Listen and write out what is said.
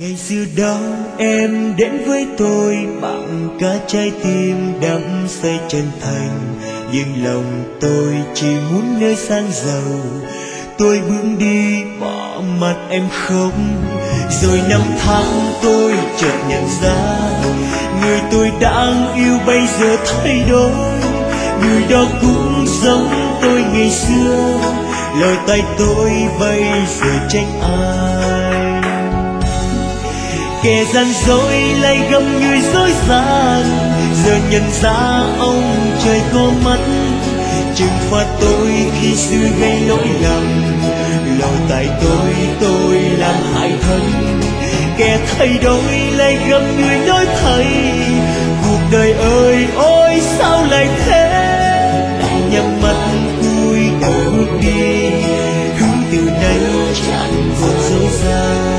Ngày xưa đó em đến với tôi bằng cả trái tim đắm say chân thành, nhưng lòng tôi chỉ muốn nơi sang giàu. Tôi bước đi bỏ mặt em khóc, rồi năm tháng tôi chợt nhận ra người tôi đang yêu bây giờ thay đổi. Người đó cũng giống tôi ngày xưa, lời tay tôi bây giờ trách ai. Kẻ gian dối lại gầm người dối gian, giờ nhận ra ông trời có mắt trừng phạt tôi khi xưa gây lỗi lầm. Lỗi tại tôi làm hại thân. Kẻ thay đổi lại gầm người nói thầy, cuộc đời ơi ôi sao lại thế. Nhắm mắt cúi đầu bước đi, hướng từ nay chẳng còn dấu ra.